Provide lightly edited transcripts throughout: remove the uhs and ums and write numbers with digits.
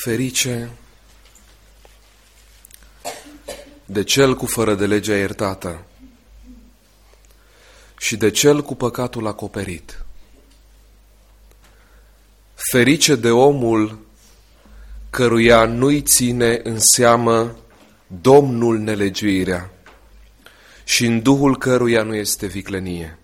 Ferice de cel cu fără de legea iertată și de cel cu păcatul acoperit. Ferice de omul căruia nu-i ține în seamă Domnul nelegiuirea și în duhul căruia nu este viclenie.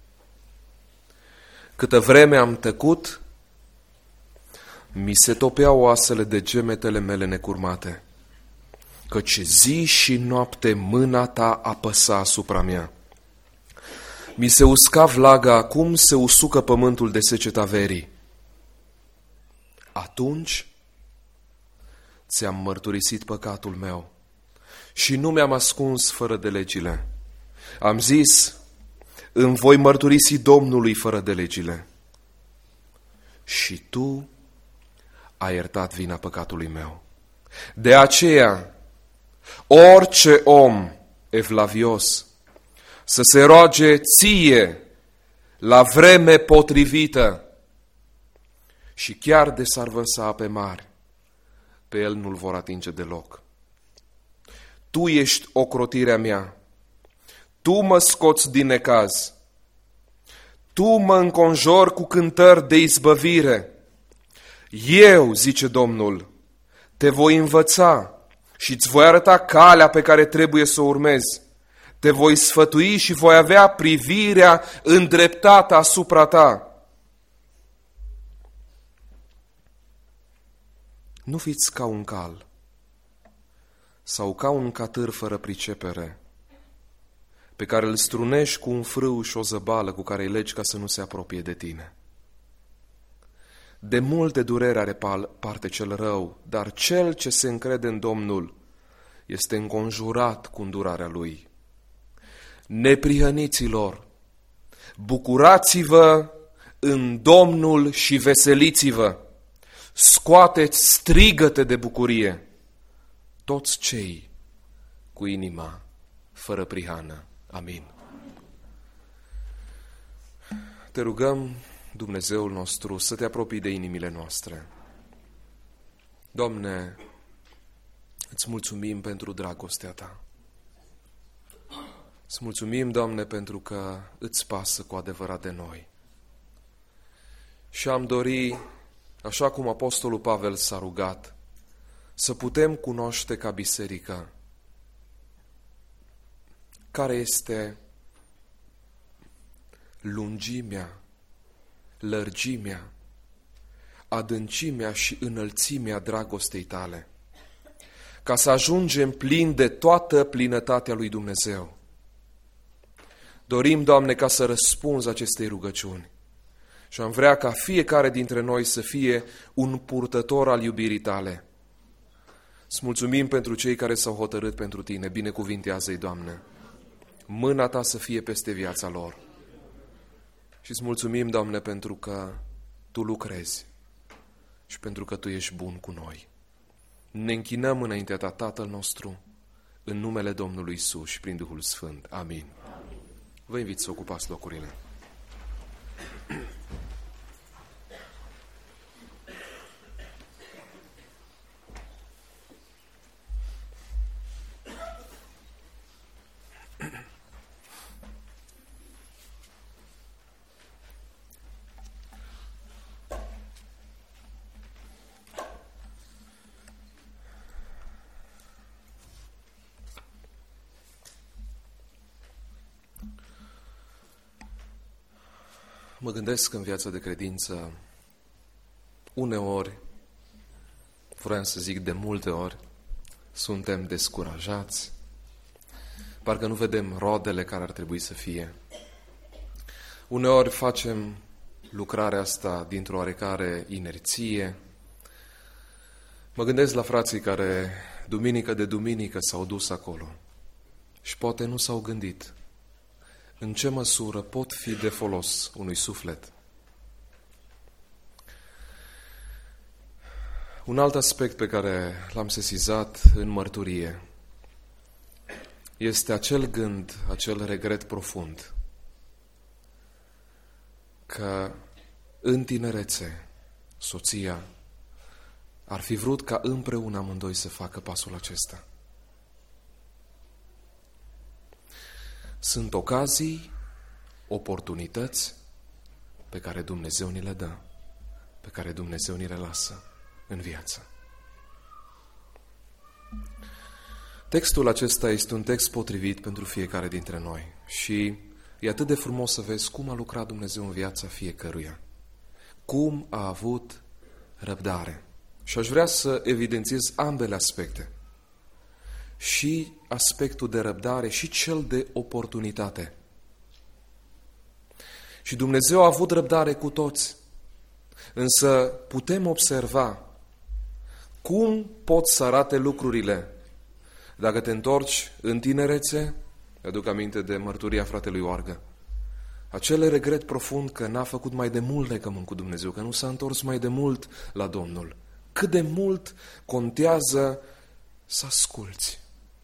Câtă vreme am tăcut, mi se topeau oasele de gemetele mele necurmate, căci zi și noapte mâna ta apăsa asupra mea. Mi se usca vlaga cum se usucă pământul de seceta verii. Atunci ți-am mărturisit păcatul meu și nu mi-am ascuns fără de legile. Am zis, îmi voi mărturisi Domnului fără de legile. Și tu ai iertat vina păcatului meu. De aceea, orice om evlavios să se roage ție la vreme potrivită și chiar de s-ar vărsa ape mari, pe el nu-l vor atinge deloc. Tu ești ocrotirea mea, tu mă scoți din necaz, tu mă înconjori cu cântări de izbăvire. Eu, zice Domnul, te voi învăța și îți voi arăta calea pe care trebuie să o urmezi. Te voi sfătui și voi avea privirea îndreptată asupra ta. Nu fiți ca un cal sau ca un catâr fără pricepere, pe care îl strunești cu un frâu și o zăbală cu care îi legi ca să nu se apropie de tine. De multe durere are parte cel rău, dar cel ce se încrede în Domnul este înconjurat cu îndurarea Lui. Neprihăniților, bucurați-vă în Domnul și veseliți-vă, scoateți strigăte de bucurie, toți cei cu inima fără prihană. Amin. Te rugăm, Dumnezeul nostru, să te apropii de inimile noastre. Doamne, îți mulțumim pentru dragostea ta. Îți mulțumim, Doamne, pentru că îți pasă cu adevărat de noi. Și am dori, așa cum Apostolul Pavel s-a rugat, să putem cunoaște ca biserică care este lungimea, lărgimea, adâncimea și înălțimea dragostei tale, ca să ajungem plini de toată plinătatea lui Dumnezeu. Dorim, Doamne, ca să răspunzi acestei rugăciuni și am vrea ca fiecare dintre noi să fie un purtător al iubirii tale. Îți mulțumim pentru cei care s-au hotărât pentru tine, binecuvintează-i, Doamne, mâna ta să fie peste viața lor. Și îți mulțumim, Doamne, pentru că tu lucrezi și pentru că tu ești bun cu noi. Ne închinăm înaintea ta, Tatăl nostru, în numele Domnului Iisus și prin Duhul Sfânt. Amin. Vă invit să ocupați locurile. Mă gândesc în viața de credință, uneori, vreau să zic de multe ori, suntem descurajați, parcă nu vedem rodele care ar trebui să fie. Uneori facem lucrarea asta dintr-o oarecare inerție. Mă gândesc la frații care, duminică de duminică, s-au dus acolo și poate nu s-au gândit în ce măsură pot fi de folos unui suflet. Un alt aspect pe care l-am sesizat în mărturie este acel gând, acel regret profund că în tinerețe soția ar fi vrut ca împreună amândoi să facă pasul acesta. Sunt ocazii, oportunități pe care Dumnezeu ni le dă, pe care Dumnezeu ni le lasă în viață. Textul acesta este un text potrivit pentru fiecare dintre noi și e atât de frumos să vezi cum a lucrat Dumnezeu în viața fiecăruia, cum a avut răbdare. Și aș vrea să evidențiez ambele aspecte, și aspectul de răbdare și cel de oportunitate. Și Dumnezeu a avut răbdare cu toți, însă putem observa cum pot să arate lucrurile. Dacă te întorci în tinerețe, aduc aminte de mărturia fratelui Oargă, acel regret profund că n-a făcut mai de mult legământ cu Dumnezeu, că nu s-a întors mai de mult la Domnul. Cât de mult contează să asculți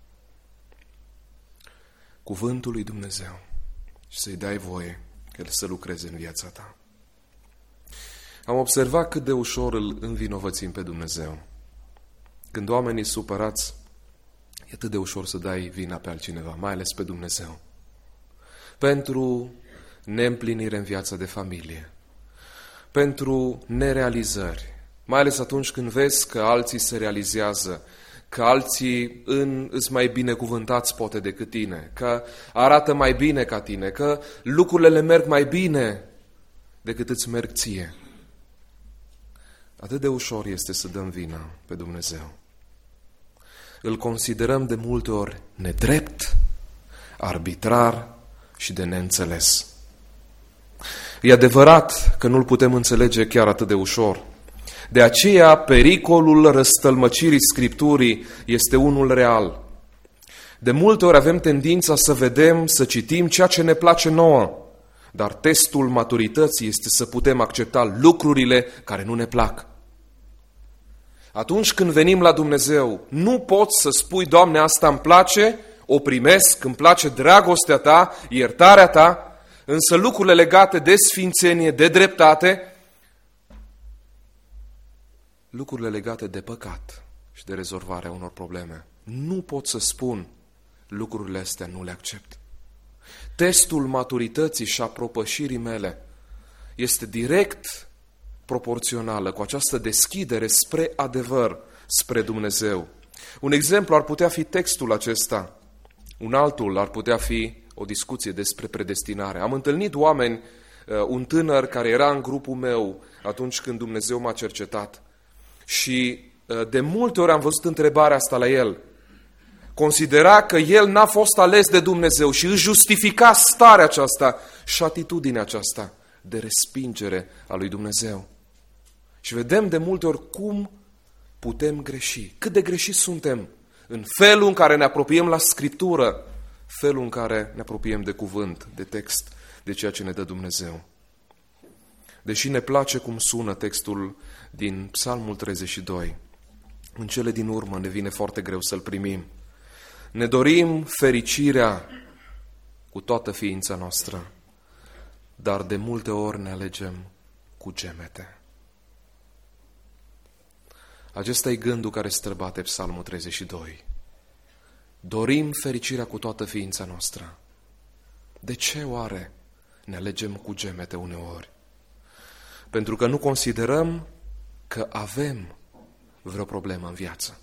cuvântul lui Dumnezeu și să-i dai voie că El să lucreze în viața ta. Am observat cât de ușor îl învinovățim pe Dumnezeu. Când oamenii supărați, e atât de ușor să dai vina pe altcineva, mai ales pe Dumnezeu. Pentru neîmplinire în viața de familie, pentru nerealizări, mai ales atunci când vezi că alții se realizează, că alții îs mai binecuvântați poate decât tine, că arată mai bine ca tine, că lucrurile le merg mai bine decât îți merg ție. Atât de ușor este să dăm vina pe Dumnezeu. Îl considerăm de multe ori nedrept, arbitrar și de neînțeles. E adevărat că nu-L putem înțelege chiar atât de ușor. De aceea, pericolul răstălmăcirii Scripturii este unul real. De multe ori avem tendința să vedem, să citim ceea ce ne place nouă, dar testul maturității este să putem accepta lucrurile care nu ne plac. Atunci când venim la Dumnezeu, nu poți să spui, Doamne, asta îmi place, o primesc, îmi place dragostea Ta, iertarea Ta, însă lucrurile legate de sfințenie, de dreptate, lucrurile legate de păcat și de rezolvarea unor probleme, nu pot să spun lucrurile astea, nu le accept. Testul maturității și a propășirii mele este direct proporțională cu această deschidere spre adevăr, spre Dumnezeu. Un exemplu ar putea fi textul acesta. Un altul ar putea fi o discuție despre predestinare. Am întâlnit oameni, un tânăr care era în grupul meu atunci când Dumnezeu m-a cercetat și de multe ori am văzut întrebarea asta la el. Considera că el n-a fost ales de Dumnezeu și își justifica starea aceasta și atitudinea aceasta de respingere a lui Dumnezeu. Și vedem de multe ori cum putem greși, cât de greșiți suntem în felul în care ne apropiem la Scriptură, felul în care ne apropiem de cuvânt, de text, de ceea ce ne dă Dumnezeu. Deși ne place cum sună textul din Psalmul 32, în cele din urmă ne vine foarte greu să-l primim. Ne dorim fericirea cu toată ființa noastră, dar de multe ori ne alegem cu gemete. Acesta e gândul care străbate Psalmul 32. Dorim fericirea cu toată ființa noastră. De ce oare ne alegem cu gemete uneori? Pentru că nu considerăm că avem vreo problemă în viață.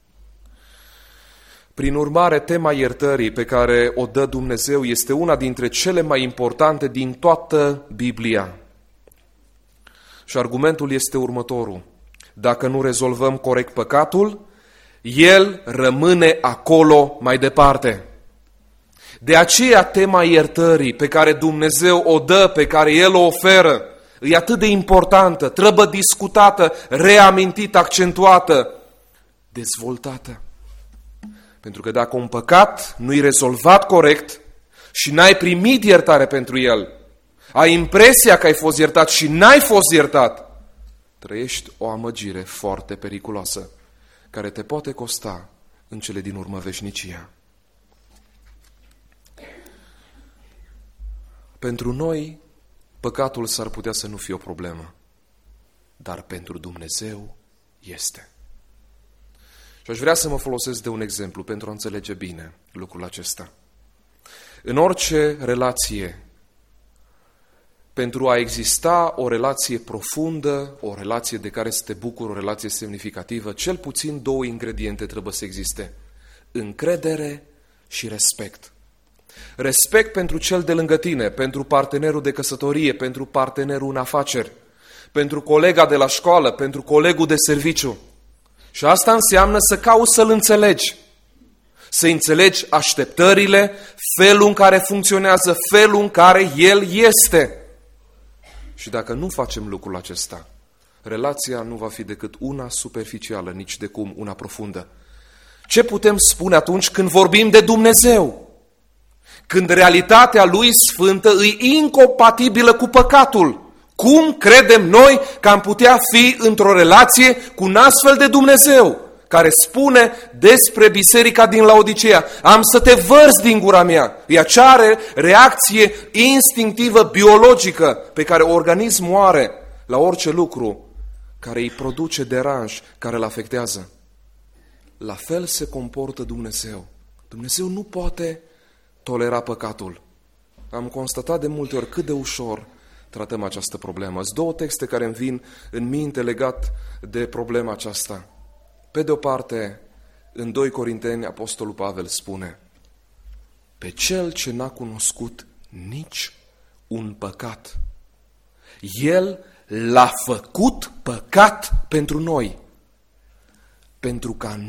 Prin urmare, tema iertării pe care o dă Dumnezeu este una dintre cele mai importante din toată Biblia. Și argumentul este următorul. Dacă nu rezolvăm corect păcatul, el rămâne acolo mai departe. De aceea tema iertării pe care Dumnezeu o dă, pe care El o oferă, e atât de importantă, trebuie discutată, reamintită, accentuată, dezvoltată. Pentru că dacă un păcat nu-i rezolvat corect și n-ai primit iertare pentru el, ai impresia că ai fost iertat și n-ai fost iertat, trăiești o amăgire foarte periculoasă, care te poate costa în cele din urmă veșnicia. Pentru noi, păcatul s-ar putea să nu fie o problemă, dar pentru Dumnezeu este. Și aș vrea să mă folosesc de un exemplu pentru a înțelege bine lucrul acesta. În orice relație, pentru a exista o relație profundă, o relație de care să te bucuri, o relație semnificativă, cel puțin 2 ingrediente trebuie să existe: încredere și respect. Respect pentru cel de lângă tine, pentru partenerul de căsătorie, pentru partenerul în afaceri, pentru colega de la școală, pentru colegul de serviciu. Și asta înseamnă să cauți să-l înțelegi. Să înțelegi așteptările, felul în care funcționează, felul în care el este. Și dacă nu facem lucrul acesta, relația nu va fi decât una superficială, nici de cum una profundă. Ce putem spune atunci când vorbim de Dumnezeu? Când realitatea Lui Sfântă e incompatibilă cu păcatul. Cum credem noi că am putea fi într-o relație cu un astfel de Dumnezeu, care spune despre biserica din Laodiceea: am să te vărs din gura mea. E acea reacție instinctivă, biologică, pe care organismul o are la orice lucru care îi produce deranj, care îl afectează. La fel se comportă Dumnezeu. Dumnezeu nu poate tolera păcatul. Am constatat de multe ori cât de ușor tratăm această problemă. Sunt 2 texte care îmi vin în minte legat de problema aceasta. Pe de o parte, în 2 Corinteni, Apostolul Pavel spune: pe cel ce n-a cunoscut nici un păcat, El l-a făcut păcat pentru noi, pentru ca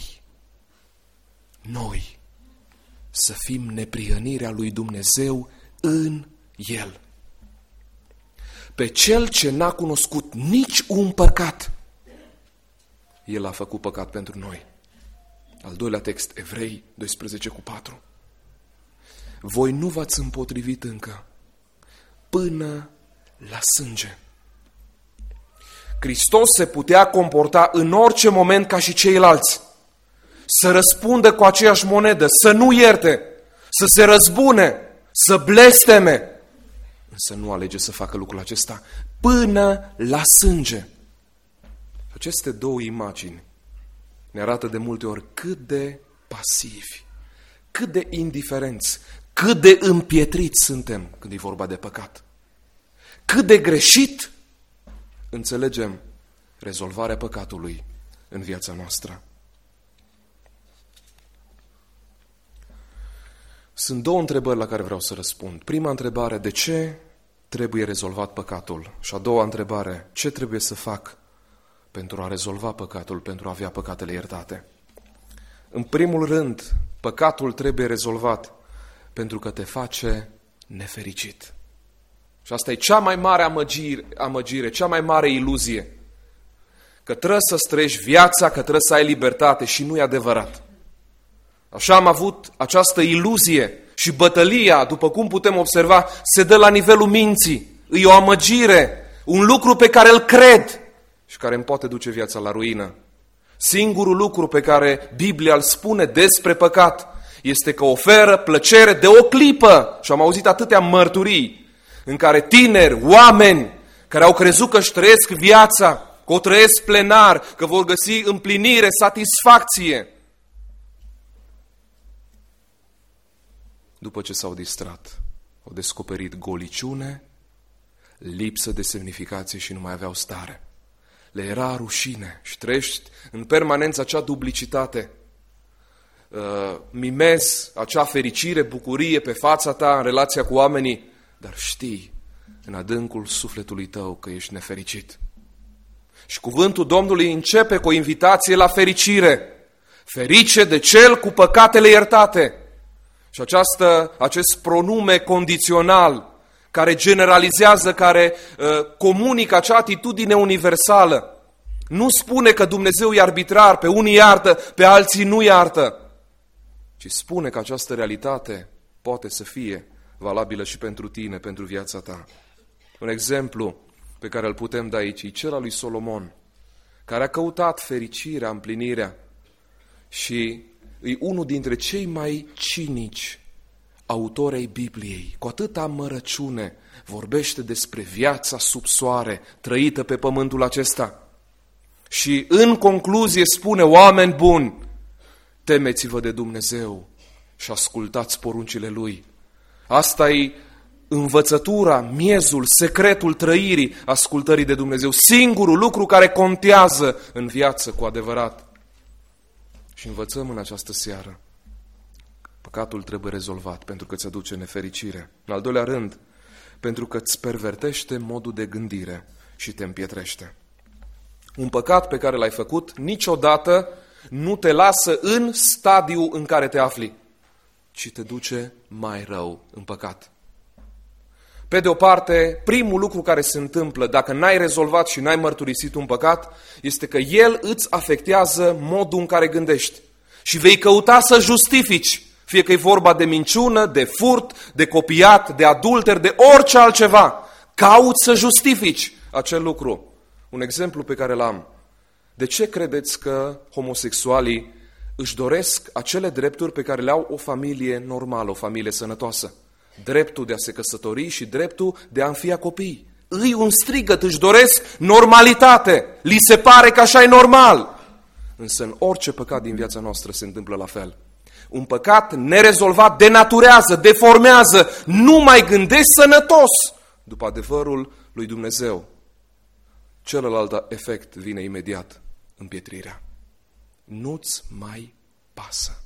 noi să fim neprihănirea lui Dumnezeu în El. Pe cel ce n-a cunoscut nici un păcat, El a făcut păcat pentru noi. Al 2-lea text, Evrei 12:4. Voi nu v-ați împotrivit încă până la sânge. Hristos se putea comporta în orice moment ca și ceilalți. Să răspundă cu aceeași monedă, să nu ierte, să se răzbune, să blesteme. Însă nu alege să facă lucrul acesta până la sânge. Aceste 2 imagini ne arată de multe ori cât de pasivi, cât de indiferenți, cât de împietriți suntem când e vorba de păcat. Cât de greșit înțelegem rezolvarea păcatului în viața noastră. Sunt 2 întrebări la care vreau să răspund. Prima întrebare: de ce trebuie rezolvat păcatul? Și a doua întrebare: ce trebuie să fac pentru a rezolva păcatul, pentru a avea păcatele iertate? În primul rând, păcatul trebuie rezolvat pentru că te face nefericit. Și asta e cea mai mare amăgire, cea mai mare iluzie. Că trebuie să-ți trăiești viața, că trebuie să ai libertate, și nu e adevărat. Așa am avut această iluzie și bătălia, după cum putem observa, se dă la nivelul minții. E o amăgire, un lucru pe care îl cred și care îmi poate duce viața la ruină. Singurul lucru pe care Biblia îl spune despre păcat este că oferă plăcere de o clipă. Și am auzit atâtea mărturii în care tineri, oameni care au crezut că își trăiesc viața, că o trăiesc plenar, că vor găsi împlinire, satisfacție, după ce s-au distrat, au descoperit goliciune, lipsă de semnificație și nu mai aveau stare. Le era rușine și trăiești în permanență acea duplicitate. Mimezi acea fericire, bucurie pe fața ta în relația cu oamenii, dar știi în adâncul sufletului tău că ești nefericit. Și cuvântul Domnului începe cu o invitație la fericire. Ferice de cel cu păcatele iertate. Și acest pronume condițional care generalizează, care comunică acea atitudine universală, nu spune că Dumnezeu e arbitrar, pe unii iartă, pe alții nu iartă, ci spune că această realitate poate să fie valabilă și pentru tine, pentru viața ta. Un exemplu pe care îl putem da aici e cel al lui Solomon, care a căutat fericirea, împlinirea și e unul dintre cei mai cinici autori ai Bibliei. Cu atâta amărăciune vorbește despre viața sub soare trăită pe pământul acesta. Și în concluzie spune: oameni buni, temeți-vă de Dumnezeu și ascultați poruncile Lui. Asta e învățătura, miezul, secretul trăirii ascultării de Dumnezeu. Singurul lucru care contează în viață cu adevărat. Și învățăm în această seară: păcatul trebuie rezolvat pentru că îți aduce nefericire. În al doilea rând, pentru că îți pervertește modul de gândire și te împietrește. Un păcat pe care l-ai făcut niciodată nu te lasă în stadiul în care te afli, ci te duce mai rău în păcat. Pe de o parte, primul lucru care se întâmplă dacă n-ai rezolvat și n-ai mărturisit un păcat, este că el îți afectează modul în care gândești. Și vei căuta să justifici, fie că e vorba de minciună, de furt, de copiat, de adulter, de orice altceva. Cauți să justifici acel lucru. Un exemplu pe care l-am. De ce credeți că homosexualii își doresc acele drepturi pe care le au o familie normală, o familie sănătoasă? Dreptul de a se căsători și dreptul de a înfia copii. Îi un strigăt, își doresc normalitate. Li se pare că așa e normal. Însă în orice păcat din viața noastră se întâmplă la fel. Un păcat nerezolvat denaturează, deformează, nu mai gândești sănătos după adevărul lui Dumnezeu. Celălalt efect vine imediat, împietrirea. Nu-ți mai pasă.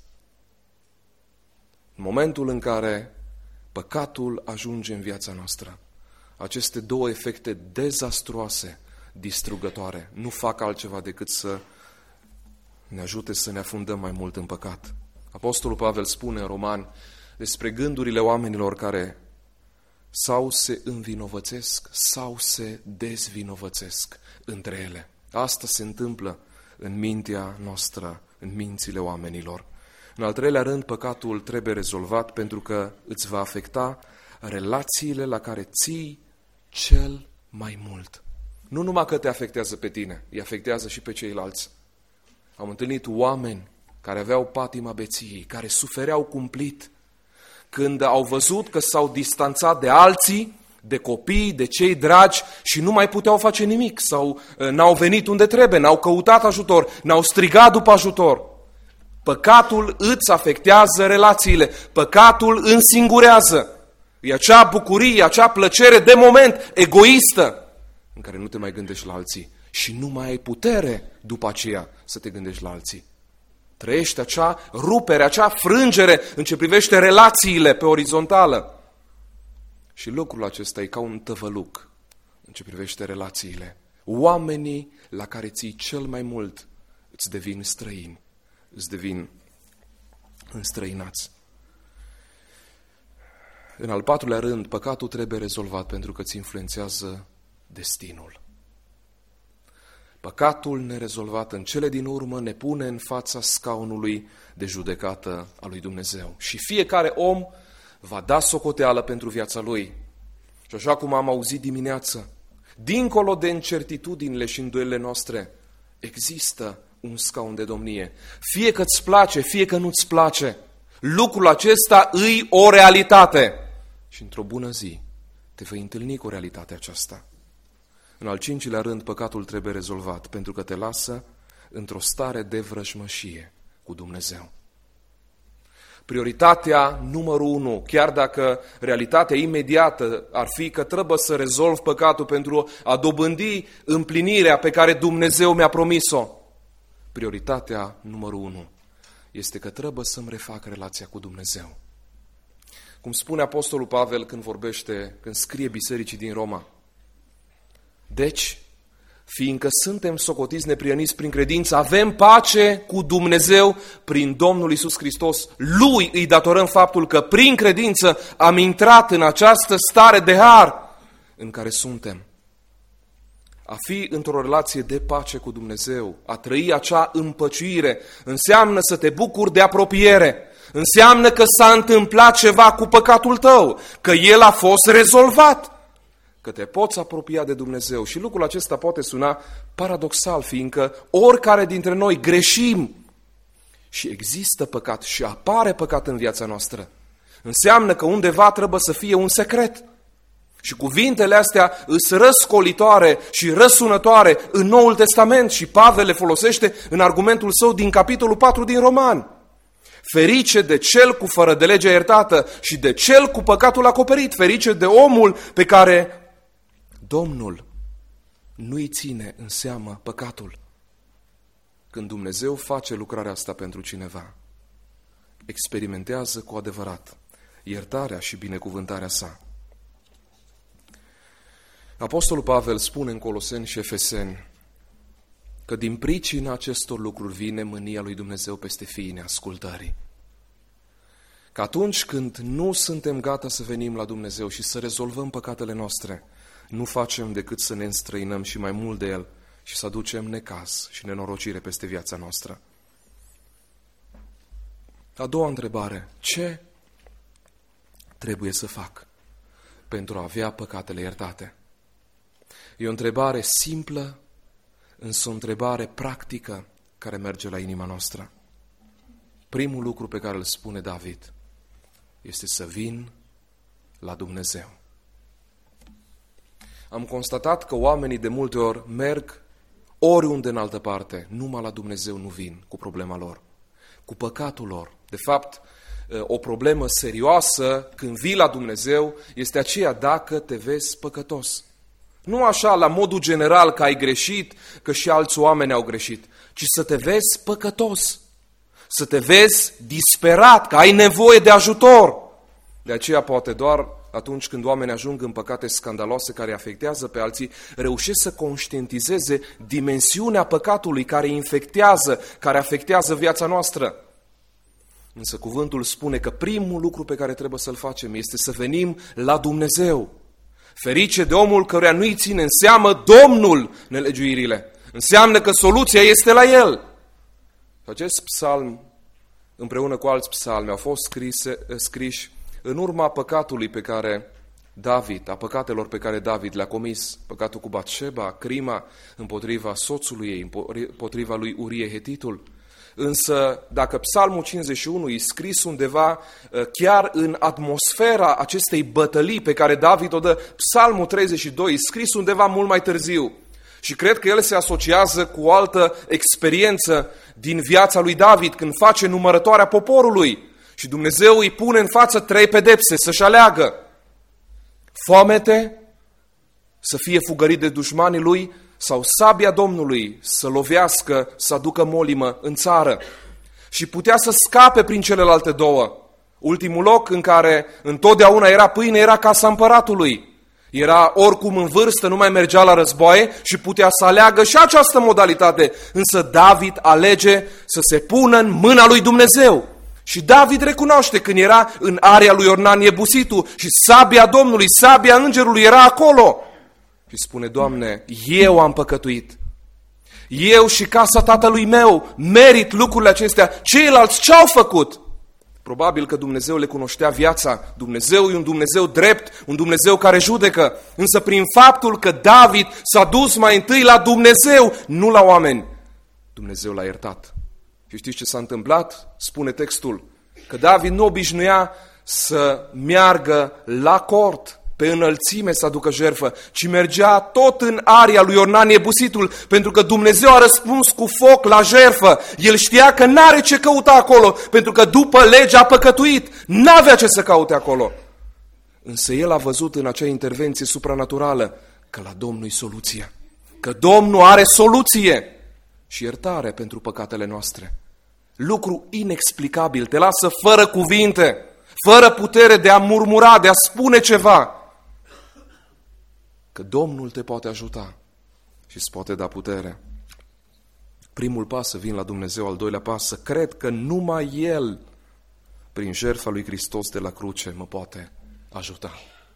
În momentul în care păcatul ajunge în viața noastră, aceste două efecte dezastruoase, distrugătoare, nu fac altceva decât să ne ajute să ne afundăm mai mult în păcat. Apostolul Pavel spune în Romani despre gândurile oamenilor care sau se învinovățesc sau se dezvinovățesc între ele. Asta se întâmplă în mintea noastră, în mințile oamenilor. În al treilea rând, păcatul trebuie rezolvat pentru că îți va afecta relațiile la care ții cel mai mult. Nu numai că te afectează pe tine, îi afectează și pe ceilalți. Am întâlnit oameni care aveau patima beției, care sufereau cumplit, când au văzut că s-au distanțat de alții, de copii, de cei dragi și nu mai puteau face nimic sau n-au venit unde trebuie, n-au căutat ajutor, n-au strigat după ajutor. Păcatul îți afectează relațiile, păcatul însingurează. E acea bucurie, acea plăcere de moment, egoistă, în care nu te mai gândești la alții și nu mai ai putere după aceea să te gândești la alții. Trăiește acea rupere, acea frângere în ce privește relațiile pe orizontală. Și lucrul acesta e ca un tăvăluc în ce privește relațiile. Oamenii la care ții cel mai mult îți devin străini, îți devin înstrăinați. În al patrulea rând, păcatul trebuie rezolvat pentru că îți influențează destinul. Păcatul nerezolvat în cele din urmă ne pune în fața scaunului de judecată a lui Dumnezeu. Și fiecare om va da socoteală pentru viața lui. Și așa cum am auzit dimineață, dincolo de incertitudinile și îndoielile noastre, există un scaun de domnie. Fie că îți place, fie că nu-ți place, lucrul acesta îi o realitate. Și într-o bună zi te vei întâlni cu realitatea aceasta. În al cincilea rând, păcatul trebuie rezolvat pentru că te lasă într-o stare de vrăjmășie cu Dumnezeu. Prioritatea numărul 1, chiar dacă realitatea imediată ar fi că trebuie să rezolv păcatul pentru a dobândi împlinirea pe care Dumnezeu mi-a promis-o, prioritatea numărul 1 este că trebuie să-mi refac relația cu Dumnezeu. Cum spune Apostolul Pavel când scrie bisericii din Roma. Deci, fiindcă suntem socotiți neprihăniți prin credință, avem pace cu Dumnezeu prin Domnul Iisus Hristos. Lui îi datorăm faptul că prin credință am intrat în această stare de har în care suntem. A fi într-o relație de pace cu Dumnezeu, a trăi acea împăciuire, înseamnă să te bucuri de apropiere, înseamnă că s-a întâmplat ceva cu păcatul tău, că el a fost rezolvat, că te poți apropia de Dumnezeu. Și lucrul acesta poate suna paradoxal, fiindcă oricare dintre noi greșim și există păcat și apare păcat în viața noastră. Înseamnă că undeva trebuie să fie un secret. Și cuvintele astea îs răscolitoare și răsunătoare în Noul Testament și Pavel le folosește în argumentul său din capitolul 4 din Roman. Ferice de cel cu fără de legea iertată și de cel cu păcatul acoperit. Ferice de omul pe care Domnul nu-i ține în seamă păcatul. Când Dumnezeu face lucrarea asta pentru cineva, experimentează cu adevărat iertarea și binecuvântarea sa. Apostolul Pavel spune în Coloseni și Efeseni că din pricina acestor lucruri vine mânia lui Dumnezeu peste fiii neascultării. Că atunci când nu suntem gata să venim la Dumnezeu și să rezolvăm păcatele noastre, nu facem decât să ne înstrăinăm și mai mult de El și să aducem necaz și nenorocire peste viața noastră. A doua întrebare: ce trebuie să fac pentru a avea păcatele iertate? E o întrebare simplă, însă o întrebare practică care merge la inima noastră. Primul lucru pe care îl spune David este să vin la Dumnezeu. Am constatat că oamenii de multe ori merg oriunde în altă parte, numai la Dumnezeu nu vin cu problema lor, cu păcatul lor. De fapt, o problemă serioasă când vii la Dumnezeu este aceea dacă te vezi păcătos. Nu așa la modul general că ai greșit, că și alți oameni au greșit, ci să te vezi păcătos, să te vezi disperat, că ai nevoie de ajutor. De aceea poate doar atunci când oamenii ajung în păcate scandaloase care afectează pe alții, reușesc să conștientizeze dimensiunea păcatului care infectează, care afectează viața noastră. Însă cuvântul spune că primul lucru pe care trebuie să-l facem este să venim la Dumnezeu. Ferice de omul căruia nu-i ține în seamă Domnul nelegiuirile. Înseamnă că soluția este la El. Acest psalm, împreună cu alți psalmi, au fost scriși în urma păcatului pe care David, a păcatelor pe care David le-a comis, păcatul cu Batșeba, crima împotriva soțului ei, împotriva lui Urie Hetitul. Însă, dacă Psalmul 51 e scris undeva chiar în atmosfera acestei bătălii pe care David o dă, Psalmul 32 e scris undeva mult mai târziu. Și cred că el se asociază cu o altă experiență din viața lui David, când face numărătoarea poporului. Și Dumnezeu îi pune în față 3 pedepse să-și aleagă: foamete, să fie fugărit de dușmanii lui, sau sabia Domnului să lovească, să aducă molimă în țară. Și putea să scape prin celelalte două. Ultimul loc în care întotdeauna era pâine era casa împăratului. Era oricum în vârstă, nu mai mergea la războaie și putea să aleagă și această modalitate. Însă David alege să se pună în mâna lui Dumnezeu. Și David recunoaște când era în area lui Ornan Iebusitul și sabia Domnului, sabia îngerului era acolo. Și spune: Doamne, eu am păcătuit. Eu și casa tatălui meu merit lucrurile acestea. Ceilalți ce-au făcut? Probabil că Dumnezeu le cunoștea viața. Dumnezeu e un Dumnezeu drept, un Dumnezeu care judecă. Însă prin faptul că David s-a dus mai întâi la Dumnezeu, nu la oameni, Dumnezeu l-a iertat. Și știți ce s-a întâmplat? Spune textul că David nu obișnuia să meargă la cort, pe înălțime să aducă jertfă, ci mergea tot în aria lui Ornan Iebusitul, pentru că Dumnezeu a răspuns cu foc la jertfă. El știa că n-are ce căuta acolo, pentru că după lege a păcătuit, n-avea ce să caute acolo. Însă el a văzut în acea intervenție supranaturală că la Domnul e soluția, că Domnul are soluție și iertare pentru păcatele noastre. Lucru inexplicabil, te lasă fără cuvinte, fără putere de a murmura, de a spune ceva. Că Domnul te poate ajuta și îți poate da putere. Primul pas să vin la Dumnezeu, al doilea pas să cred că numai El, prin jertfa lui Hristos de la cruce, mă poate ajuta.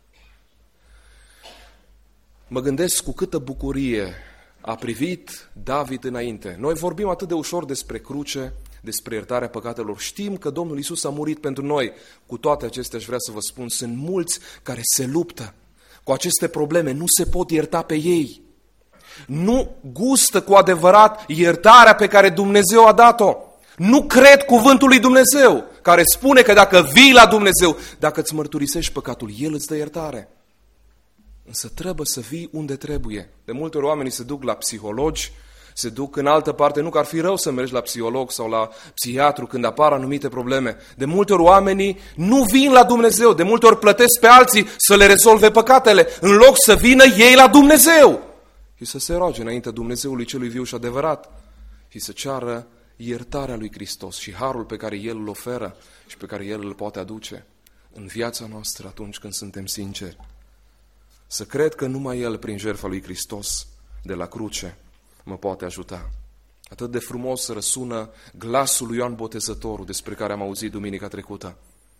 Mă gândesc cu câtă bucurie a privit David înainte. Noi vorbim atât de ușor despre cruce, despre iertarea păcatelor. Știm că Domnul Iisus a murit pentru noi. Cu toate acestea aș vrea să vă spun, sunt mulți care se luptă cu aceste probleme, nu se pot ierta pe ei. Nu gustă cu adevărat iertarea pe care Dumnezeu a dat-o. Nu cred cuvântul lui Dumnezeu, care spune că dacă vii la Dumnezeu, dacă îți mărturisești păcatul, El îți dă iertare. Însă trebuie să vii unde trebuie. De multe ori oamenii se duc la psihologi, se duc în altă parte, nu că ar fi rău să mergi la psiholog sau la psihiatru când apar anumite probleme. De multe ori oamenii nu vin la Dumnezeu, de multe ori plătesc pe alții să le rezolve păcatele, în loc să vină ei la Dumnezeu și să se roage înaintea Dumnezeului celui viu și adevărat și să ceară iertarea lui Hristos și harul pe care El îl oferă și pe care El îl poate aduce în viața noastră atunci când suntem sinceri. Să cred că numai El, prin jertfa lui Hristos de la cruce, mă poate ajuta. Atât de frumos răsună glasul lui Ioan Botezătorul, despre care am auzit duminica trecută.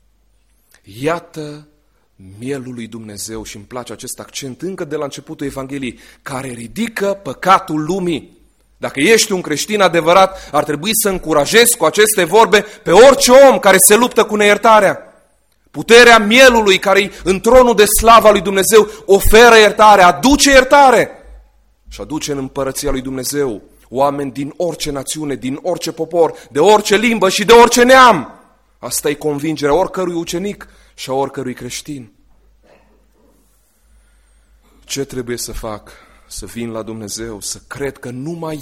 Iată mielul lui Dumnezeu, și îmi place acest accent încă de la începutul Evangheliei, care ridică păcatul lumii. Dacă ești un creștin adevărat, ar trebui să încurajezi cu aceste vorbe pe orice om care se luptă cu neiertarea. Puterea mielului care în tronul de slavă lui Dumnezeu oferă iertare, aduce iertare și aduce în împărăția lui Dumnezeu oameni din orice națiune, din orice popor, de orice limbă și de orice neam. Asta e convingerea oricărui ucenic și a oricărui creștin. Ce trebuie să fac? Să vin la Dumnezeu, să cred că numai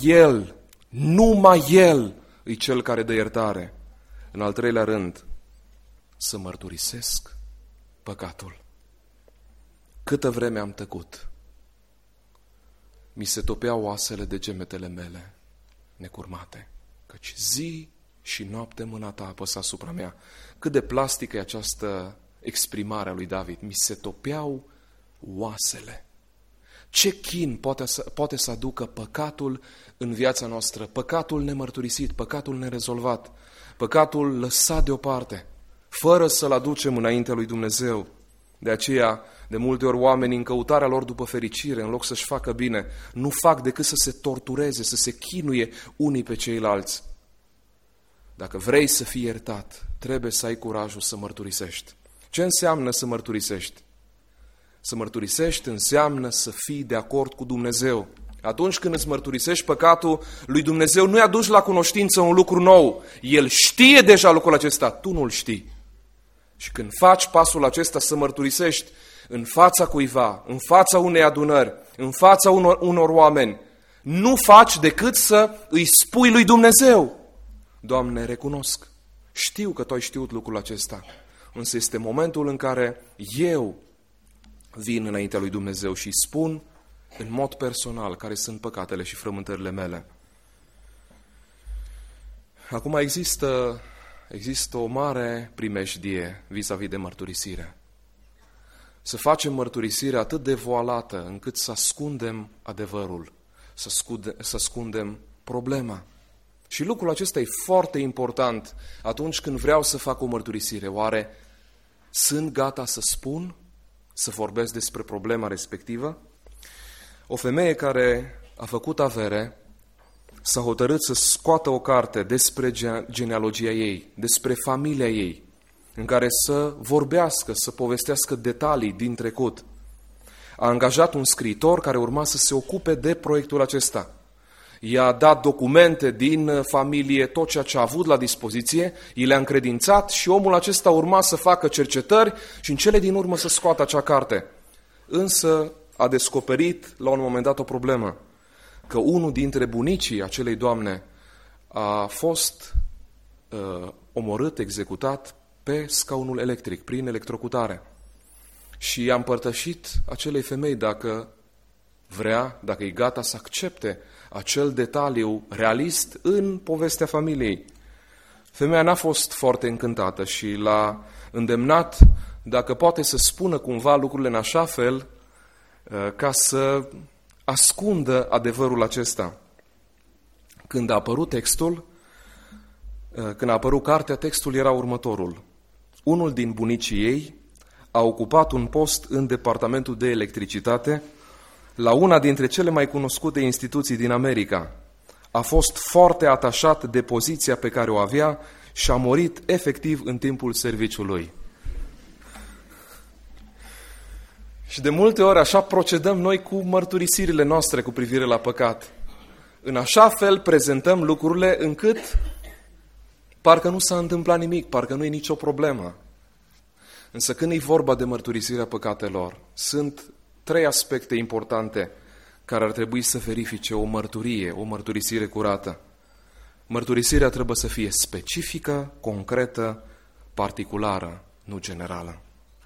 El e Cel care dă iertare. În al treilea rând, să mărturisesc păcatul. Câtă vreme am tăcut, mi se topeau oasele de gemetele mele necurmate, căci zi și noapte mâna ta apăsa asupra mea. Cât de plastică e această exprimare a lui David. Mi se topeau oasele. Ce chin poate să aducă păcatul în viața noastră, păcatul nemărturisit, păcatul nerezolvat, păcatul lăsat deoparte, fără să-l aducem înaintea lui Dumnezeu. De aceea, de multe ori oamenii în căutarea lor după fericire, în loc să-și facă bine, nu fac decât să se tortureze, să se chinuie unii pe ceilalți. Dacă vrei să fii iertat, trebuie să ai curajul să mărturisești. Ce înseamnă să mărturisești? Să mărturisești înseamnă să fii de acord cu Dumnezeu. Atunci când îți mărturisești păcatul lui Dumnezeu, nu-i aduci la cunoștință un lucru nou. El știe deja lucrul acesta, tu nu-l știi. Și când faci pasul acesta să mărturisești în fața cuiva, în fața unei adunări, în fața unor oameni, nu faci decât să îi spui lui Dumnezeu: Doamne, recunosc, știu că Tu ai știut lucrul acesta, însă este momentul în care eu vin înaintea lui Dumnezeu și îi spun în mod personal care sunt păcatele și frământările mele. Acum există o mare primejdie vis-a-vis de mărturisire. Să facem mărturisire atât de voalată încât să ascundem adevărul, să ascundem problema. Și lucrul acesta e foarte important atunci când vreau să fac o mărturisire. Oare sunt gata să spun, să vorbesc despre problema respectivă? O femeie care a făcut avere s-a hotărât să scoată o carte despre genealogia ei, despre familia ei, în care să vorbească, să povestească detalii din trecut. A angajat un scriitor care urma să se ocupe de proiectul acesta. I-a dat documente din familie, tot ceea ce a avut la dispoziție, i le-a încredințat și omul acesta urma să facă cercetări și în cele din urmă să scoată acea carte. Însă a descoperit la un moment dat o problemă, că unul dintre bunicii acelei doamne a fost omorât, executat pe scaunul electric, prin electrocutare. Și i-a împărtășit acelei femei dacă vrea, dacă e gata să accepte acel detaliu realist în povestea familiei. Femeia n-a fost foarte încântată și l-a îndemnat dacă poate să spună cumva lucrurile în așa fel ca să ascundă adevărul acesta. Când a apărut textul, când a apărut cartea, textul era următorul. Unul din bunicii ei a ocupat un post în departamentul de electricitate la una dintre cele mai cunoscute instituții din America. A fost foarte atașat de poziția pe care o avea și a murit efectiv în timpul serviciului. Și de multe ori așa procedăm noi cu mărturisirile noastre cu privire la păcat. În așa fel prezentăm lucrurile încât parcă nu s-a întâmplat nimic, parcă nu e nicio problemă. Însă când e vorba de mărturisirea păcatelor, sunt 3 aspecte importante care ar trebui să verifice o mărturie, o mărturisire curată. Mărturisirea trebuie să fie specifică, concretă, particulară, nu generală.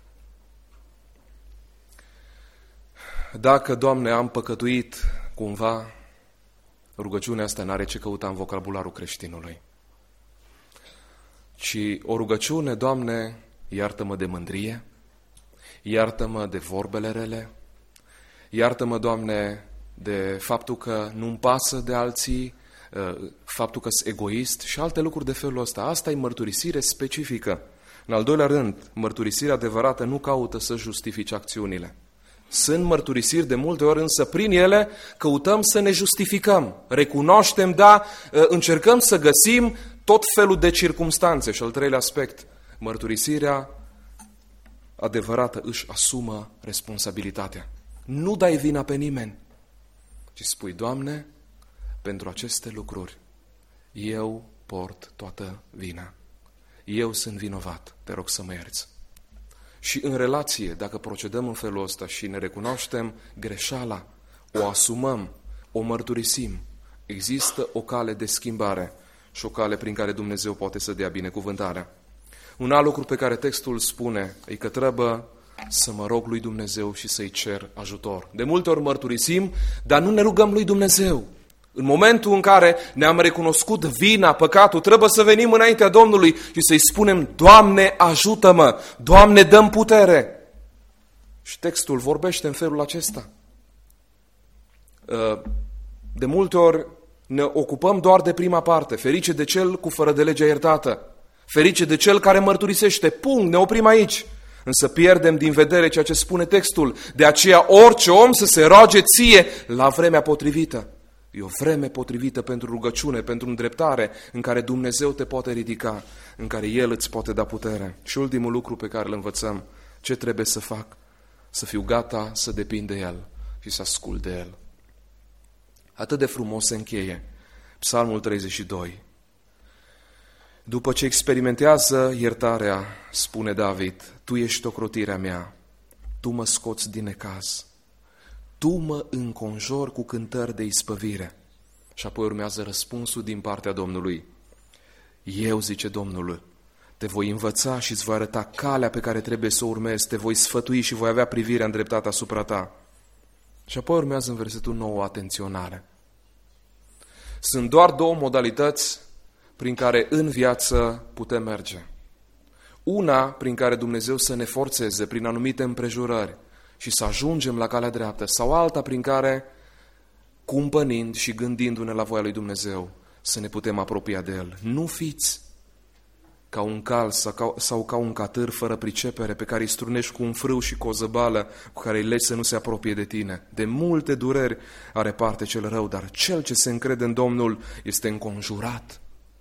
Dacă, Doamne, am păcătuit cumva, rugăciunea asta n-are ce căuta în vocabularul creștinului. Ci o rugăciune, Doamne, iartă-mă de mândrie, iartă-mă de vorbele rele, iartă-mă, Doamne, de faptul că nu-mi pasă de alții, faptul că sunt egoist și alte lucruri de felul ăsta. Asta e mărturisire specifică. În al doilea rând, mărturisirea adevărată nu caută să justifice acțiunile. Sunt mărturisiri de multe ori, însă prin ele căutăm să ne justificăm. Recunoaștem, da, încercăm să găsim tot felul de circumstanțe. Și al treilea aspect, mărturisirea adevărată își asumă responsabilitatea. Nu dai vina pe nimeni, ci spui, Doamne, pentru aceste lucruri eu port toată vina. Eu sunt vinovat, te rog să mă ierți. Și în relație, dacă procedăm în felul ăsta și ne recunoaștem greșeala, o asumăm, o mărturisim, există o cale de schimbare și o cale prin care Dumnezeu poate să dea binecuvântarea. Un alt lucru pe care textul spune e că trebuie să mă rog lui Dumnezeu și să-i cer ajutor. De multe ori mărturisim, dar nu ne rugăm lui Dumnezeu. În momentul în care ne-am recunoscut vina, păcatul, trebuie să venim înaintea Domnului și să-i spunem, Doamne, ajută-mă, Doamne, dă-mi putere. Și textul vorbește în felul acesta. De multe ori ne ocupăm doar de prima parte, ferice de cel cu fără de legea iertată, ferice de cel care mărturisește, punct, ne oprim aici. Însă pierdem din vedere ceea ce spune textul, de aceea orice om să se roage ție la vremea potrivită. E o vreme potrivită pentru rugăciune, pentru îndreptare, în care Dumnezeu te poate ridica, în care El îți poate da putere. Și ultimul lucru pe care îl învățăm, ce trebuie să fac? Să fiu gata să depind de El și să ascult de El. Atât de frumos se încheie Psalmul 32. După ce experimentează iertarea, spune David, Tu ești ocrotirea mea, Tu mă scoți din necaz. Tu mă înconjori cu cântări de ispăvire. Și apoi urmează răspunsul din partea Domnului. Eu, zice Domnul, te voi învăța și îți voi arăta calea pe care trebuie să o urmezi, te voi sfătui și voi avea privirea îndreptată asupra ta. Și apoi urmează în versetul 9 o atenționare. Sunt doar 2 modalități prin care în viață putem merge. Una prin care Dumnezeu să ne forțeze prin anumite împrejurări și să ajungem la calea dreaptă, sau alta prin care, cumpănind și gândindu-ne la voia lui Dumnezeu, să ne putem apropia de El. Nu fiți ca un cal sau ca un catâr fără pricepere, pe care îi strunești cu un frâu și cu o zăbală, cu care îi legi să nu se apropie de tine. De multe dureri are parte cel rău, dar cel ce se încrede în Domnul este înconjurat.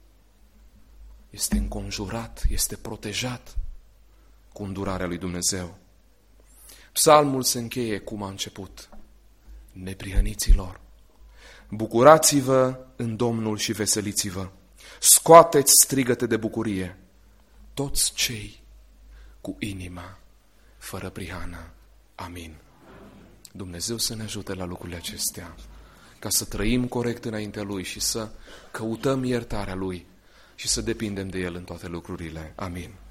Este înconjurat, este protejat cu îndurarea lui Dumnezeu. Psalmul se încheie cum a început. Neprihăniților, bucurați-vă în Domnul și veseliți-vă. Scoateți strigăte de bucurie, toți cei cu inima fără prihană. Amin. Dumnezeu să ne ajute la lucrurile acestea, ca să trăim corect înaintea Lui și să căutăm iertarea Lui și să depindem de El în toate lucrurile. Amin.